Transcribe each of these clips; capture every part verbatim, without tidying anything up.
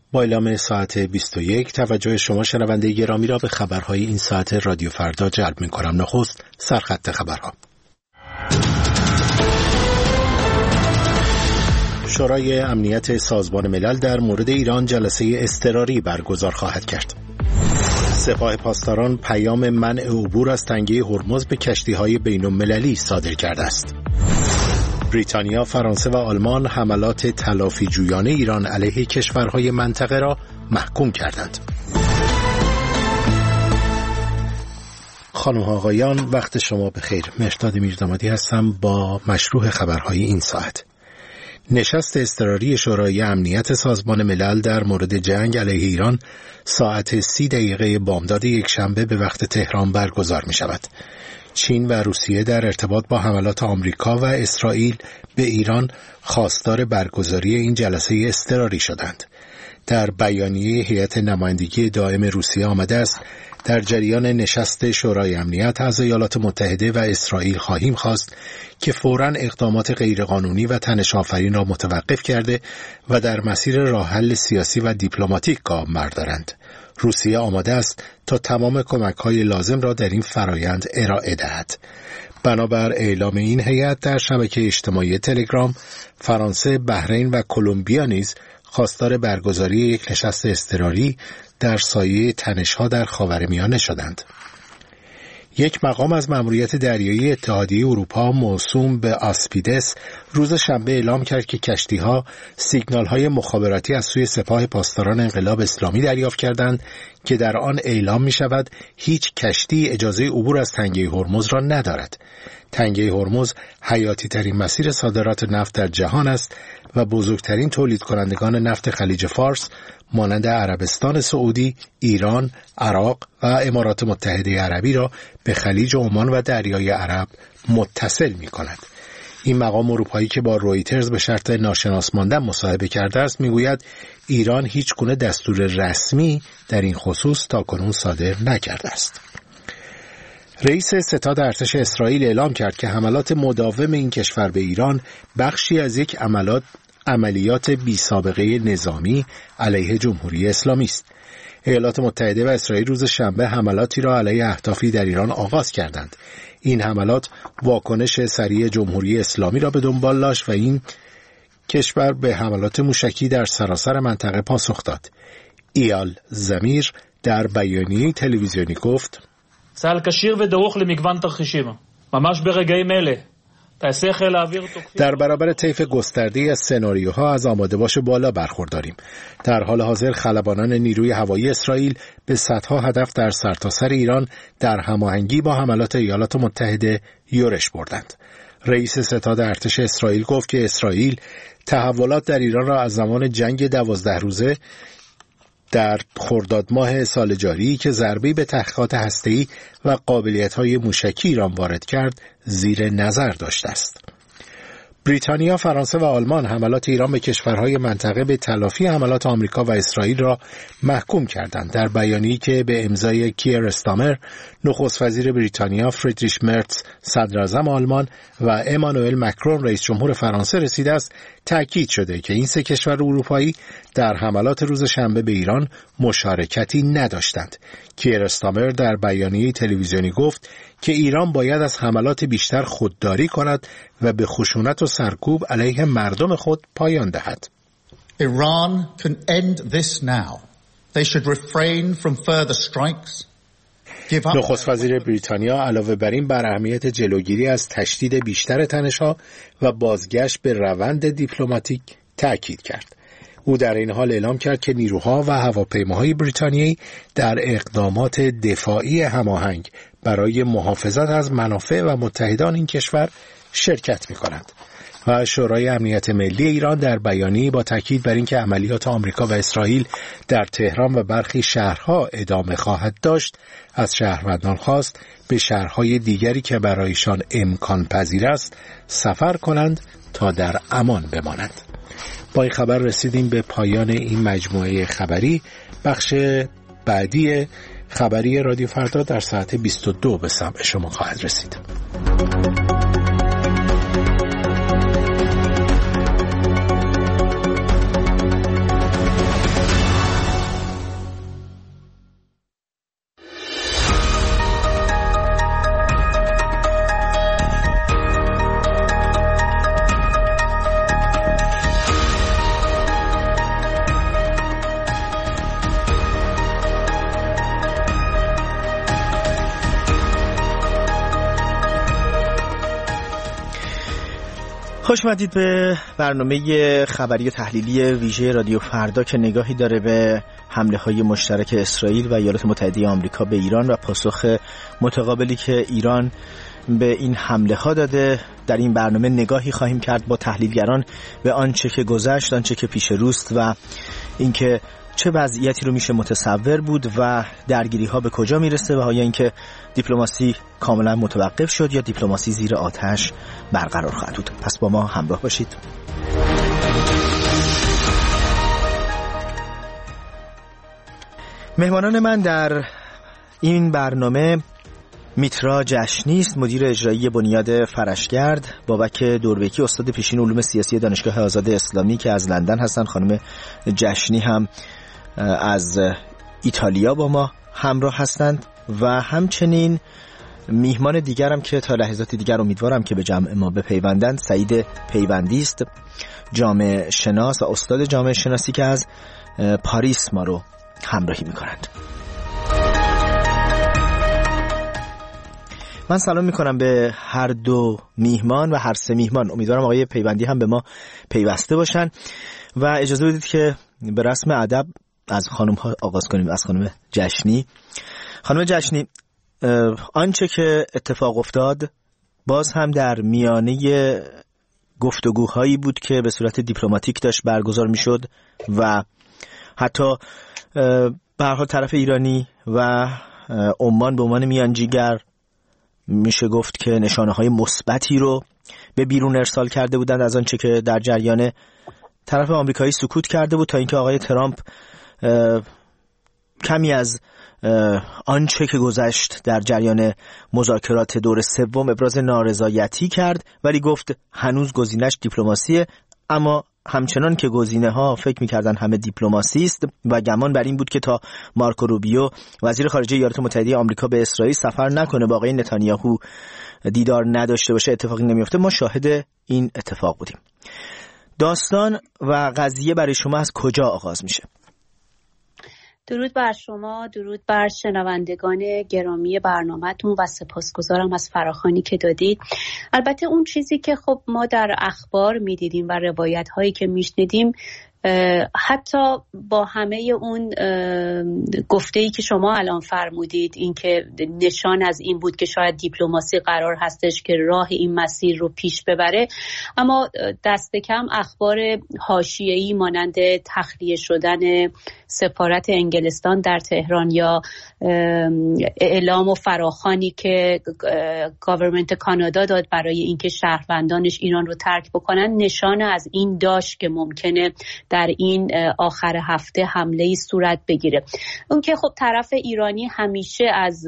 با اعلام ساعت بیست و یک توجه شما شنونده گرامی را به خبرهای این ساعت رادیو فردا جلب می‌کنم. نخست سرخط خبرها. شورای امنیت سازمان ملل در مورد ایران جلسه اضطراری برگزار خواهد کرد. سپاه پاسداران پیام منع عبور از تنگه هرمز به کشتی‌های بین‌المللی صادر کرده است. بریتانیا، فرانسه و آلمان حملات تلافی جویانه ایران علیه کشورهای منطقه را محکوم کردند. خانم و آقایان، وقت شما بخیر. مهرداد میردامادی هستم با مشروع خبرهای این ساعت. نشست اضطراری شورای امنیت سازمان ملل در مورد جنگ علیه ایران ساعت سی دقیقه بامداد یکشنبه به وقت تهران برگزار می شود. چین و روسیه در ارتباط با حملات آمریکا و اسرائیل به ایران خواستار برگزاری این جلسه اضطراری شدند. در بیانیه هیئت نمایندگی دائم روسیه آمده است در جریان نشست شورای امنیت از ایالات متحده و اسرائیل خواهیم خواست که فوراً اقدامات غیرقانونی و تنش آفرین را متوقف کرده و در مسیر راه حل سیاسی و دیپلماتیک گام بردارند. روسیه آماده است تا تمام کمک‌های لازم را در این فرایند ارائه دهد. بنابر اعلام این هیئت در شبکه اجتماعی تلگرام، فرانسه، بحرین و کلمبیا نیز خواستار برگزاری یک نشست اضطراری در سایه تنش‌ها در خاورمیانه شدند. یک مقام از مأموریت دریایی اتحادیه اروپا موسوم به آسپیدس روز شنبه اعلام کرد که کشتی‌ها سیگنال‌های مخابراتی از سوی سپاه پاسداران انقلاب اسلامی دریافت کردند که در آن اعلام می‌شود هیچ کشتی اجازه عبور از تنگه هرمز را ندارد. تنگه هرمز حیاتی ترین مسیر صادرات نفت در جهان است و بزرگترین تولید کنندگان نفت خلیج فارس مانند عربستان سعودی، ایران، عراق و امارات متحده عربی را به خلیج عمان و دریای عرب متصل می کند. این مقام اروپایی که با رویترز به شرط ناشناس ماندن مصاحبه کرده است میگوید ایران هیچ گونه دستور رسمی در این خصوص تاکنون صادر نکرده است. رئیس ستاد ارتش اسرائیل اعلام کرد که حملات مداوم این کشور به ایران بخشی از یک عملیات عملیات بی سابقه نظامی علیه جمهوری اسلامی است. ایالات متحده و اسرائیل روز شنبه حملاتی را علیه اهدافی در ایران آغاز کردند. این حملات واکنش سریع جمهوری اسلامی را به دنبال داشت و این کشور به حملات موشکی در سراسر منطقه پاسخ داد. ایال زمیر در بیانیه تلویزیونی گفت: צה"ל כשיר ודרוך למגוון תרחישים. ממש ברגעים אלה. در برابر طیف گسترده‌ای از سناریوها از آماده باش بالا برخورداریم. در حال حاضر خلبانان نیروی هوایی اسرائیل به صدها هدف در سرتاسر ایران در هماهنگی با حملات ایالات متحده یورش بردند. رئیس ستاد ارتش اسرائیل گفت که اسرائیل تحولات در ایران را از زمان جنگ دوازده روزه در خرداد ماه سال جاری که ضربه‌ای به تحقیقات هسته‌ای و قابلیت‌های موشکی ایران وارد کرد زیر نظر داشته است. بریتانیا، فرانسه و آلمان حملات ایران به کشورهای منطقه به تلافی حملات آمریکا و اسرائیل را محکوم کردند. در بیانیه‌ای که به امضای کیر استامر، نخست وزیر بریتانیا، فریدریش مرتز، صدر اعظم آلمان و امانوئل مکرون، رئیس جمهور فرانسه رسیده است، تأکید شده که این سه کشور اروپایی در حملات روز شنبه به ایران مشارکتی نداشتند. کیر استامر در بیانیه تلویزیونی گفت که ایران باید از حملات بیشتر خودداری کند و به خشونت و سرکوب علیه مردم خود پایان دهد. Iran can end this now. They should refrain from further strikes. نخست وزیر بریتانیا علاوه بر این بر اهمیت جلوگیری از تشدید بیشتر تنش‌ها و بازگشت به روند دیپلماتیک تأکید کرد. او در این حال اعلام کرد که نیروها و هواپیماهای بریتانیایی در اقدامات دفاعی هماهنگ برای محافظت از منافع و متحدان این کشور شرکت می‌کنند. و شورای امنیت ملی ایران در بیانیه‌ای با تاکید بر اینکه عملیات آمریکا و اسرائیل در تهران و برخی شهرها ادامه خواهد داشت، از شهروندان خواست به شهرهای دیگری که برایشان امکان پذیر است سفر کنند تا در امان بمانند. با این خبر رسیدیم به پایان این مجموعه خبری. بخش بعدی خبری رادیو فردا در ساعت بیست و دو به سمع شما خواهد رسید. خوش اومدید به برنامه خبری تحلیلی ویژه رادیو فردا که نگاهی داره به حمله های مشترک اسرائیل و ایالات متحده آمریکا به ایران و پاسخ متقابلی که ایران به این حمله ها داده. در این برنامه نگاهی خواهیم کرد با تحلیلگران به آنچه که گذشت، آنچه که پیش روست و اینکه چه وضعیتی رو میشه متصور بود و درگیری ها به کجا میرسه و آیا اینکه دیپلماسی کاملا متوقف شد یا دیپلماسی زیر آتش برقرار خواهد بود. پس با ما همراه باشید. مهمانان من در این برنامه میترا جشنی است، مدیر اجرایی بنیاد فرشگرد، بابک دوربکی استاد پیشین علوم سیاسی دانشگاه آزاد اسلامی که از لندن هستند، خانم جشنی هم از ایتالیا با ما همراه هستند و همچنین میهمان دیگرم که تا لحظات دیگر امیدوارم که به جمع ما بپیوندند، سعید پیوندی است، جامعه شناس و استاد جامعه شناسی که از پاریس ما رو همراهی میکنند. من سلام میکنم به هر دو میهمان و هر سه میهمان. امیدوارم آقای پیوندی هم به ما پیوسته باشن و اجازه بدید که به رسم ادب از خانم ها آغاز کنیم. از خانم جشنی. خانم جشنی، آنچه که اتفاق افتاد باز هم در میانه گفتگوهایی بود که به صورت دیپلماتیک داشت برگزار میشد و حتی به هر حال طرف ایرانی و عمان به عنوان میانجیگر میشه گفت که نشانه های مثبتی رو به بیرون ارسال کرده بودند از آنچه که در جریان طرف آمریکایی سکوت کرده بود، تا اینکه آقای ترامپ کمی از آنچه که گذشت در جریان مذاکرات دور سوم ابراز نارضایتی کرد، ولی گفت هنوز گزینش دیپلماسیه. اما همچنان که گزینه ها فکر میکردن همه دیپلماسی است و گمان بر این بود که تا مارکو روبیو وزیر خارجه ایالات متحده آمریکا به اسرائیل سفر نکنه، با آقای نتانیاهو دیدار نداشته باشه، اتفاقی نمیفته. ما شاهد این اتفاق بودیم. داستان و قضیه برای شما از کجا آغاز میشه؟ درود بر شما، درود بر شنوندگان گرامی برنامه‌تون و سپاسگزارم از فراخوانی که دادید. البته اون چیزی که خب ما در اخبار میدیدیم و روایت هایی که میشنیدیم، حتی با همه اون گفته‌ای که شما الان فرمودید، این که نشان از این بود که شاید دیپلماسی قرار هستش که راه این مسیر رو پیش ببره، اما دست کم اخبار حاشیه‌ای مانند تخلیه شدن سفارت انگلستان در تهران یا اعلام و فراخوانی که گاورمنت کانادا داد برای اینکه شهروندانش ایران رو ترک بکنن، نشان از این داشت که ممکنه در این آخر هفته حمله‌ای صورت بگیره. اون که خب طرف ایرانی همیشه از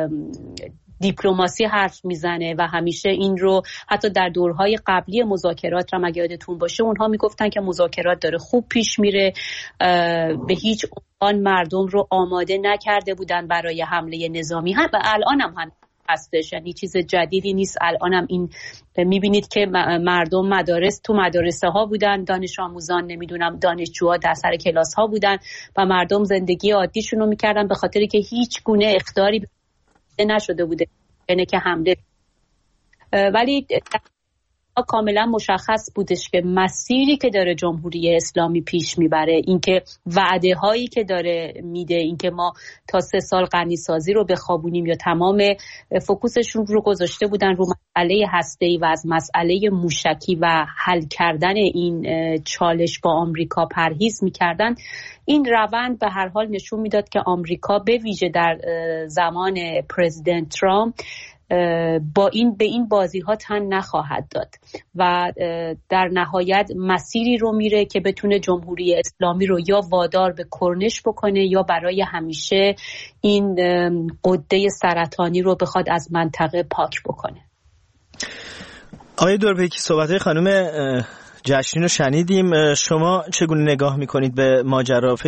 دیپلماسی حرف میزنه و همیشه این رو حتی در دورهای قبلی مذاکرات را مگه یادتون باشه اونها میگفتن که مذاکرات داره خوب پیش میره، به هیچ عنوان مردم رو آماده نکرده بودن برای حمله نظامی. هم و الان هم, هم هستش، یعنی چیز جدیدی نیست. الان هم این میبینید که مردم مدارس تو مدرسه ها بودن، دانش آموزان نمیدونم دانشجوها در سر کلاس ها بودن و مردم زندگی عادیشون رو میکردن به خاطری که هیچ گونه اخطاری نشده بوده یعنی که حمله. ولی کاملا مشخص بودش که مسیری که داره جمهوری اسلامی پیش میبره، اینکه وعده هایی که داره میده، اینکه ما تا سه سال غنیسازی رو بخوابونیم یا تمام فوکوسشون رو گذاشته بودن رو مسئله هسته‌ای و از مسئله موشکی و حل کردن این چالش با آمریکا پرهیز میکردن، این روند به هر حال نشون میداد که آمریکا به ویژه در زمان پرزیدنت ترامپ با این به این بازی ها تن نخواهد داد و در نهایت مسیری رو میره که بتونه جمهوری اسلامی رو یا وادار به کرنش بکنه یا برای همیشه این غده سرطانی رو بخواد از منطقه پاک بکنه. آقای دوربکی، صحبت‌های خانم جشنی رو شنیدیم. شما چگونه نگاه میکنید به ماجرا؟